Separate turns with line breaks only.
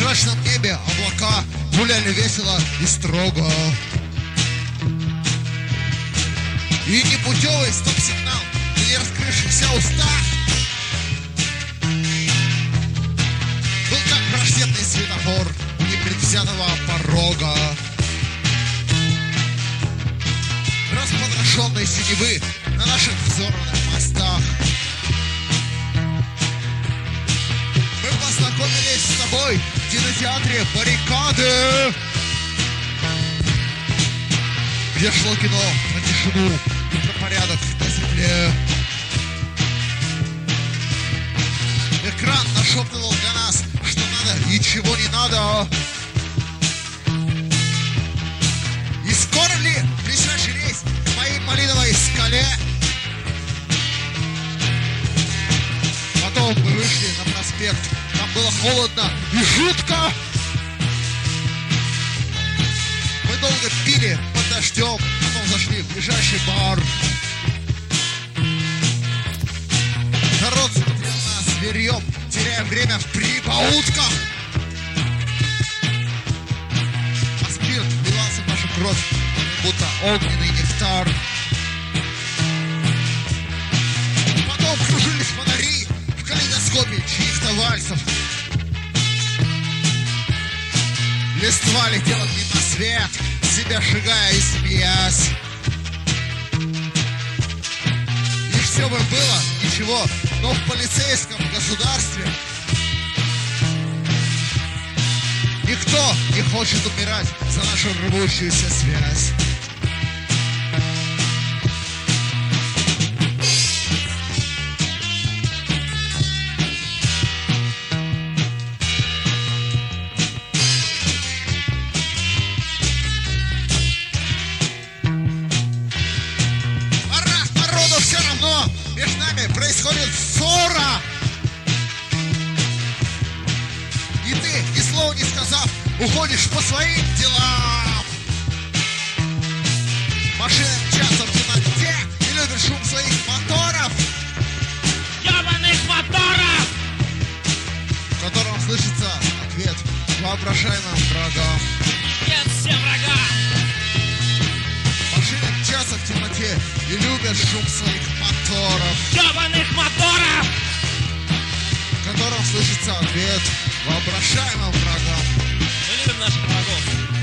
прозрачном небе облака гуляли весело и строго. И непутевый стоп-сигнал на нераскрывшихся устах был как враждебный светофор у непредвзятого порога. Распотрошенной синевы на наших взорванных мостах мы познакомились с тобой в кинотеатре «Баррикады», где шло кино про тишину и про порядок на земле. Экран нашептывал для нас, что надо и чего не надо. И скоро ли ближайший рейс к моей малиновой скале? Потом мы вышли на проспект. Там было холодно и жутко. Мы долго пили под дождем, потом зашли в ближайший бар. Народ смотрел на нас зверьем, теряя время в прибаутках. А спирт вливался в нашу кровь, будто огненный нектар. Потом кружились фонари в калейдоскопе чьих-то вальсов. Листва летела к ним на свет, себя сжигая и смеясь. И все бы было ничего, но в полицейском государстве никто не хочет умирать за нашу рвущуюся связь. Между нами происходит ссора. И ты, ни слова не сказав, уходишь по своим делам. Машины мчатся в темноте и любят шум своих моторов.
Ёбаных моторов!
В котором слышится ответ воображаемым врагам.
Нет всем врагам!
Машины мчатся в темноте и любят шум своих моторов.
Ёбаных моторов!
В котором слышится ответ воображаемым врагам.
Мы любим наших врагов.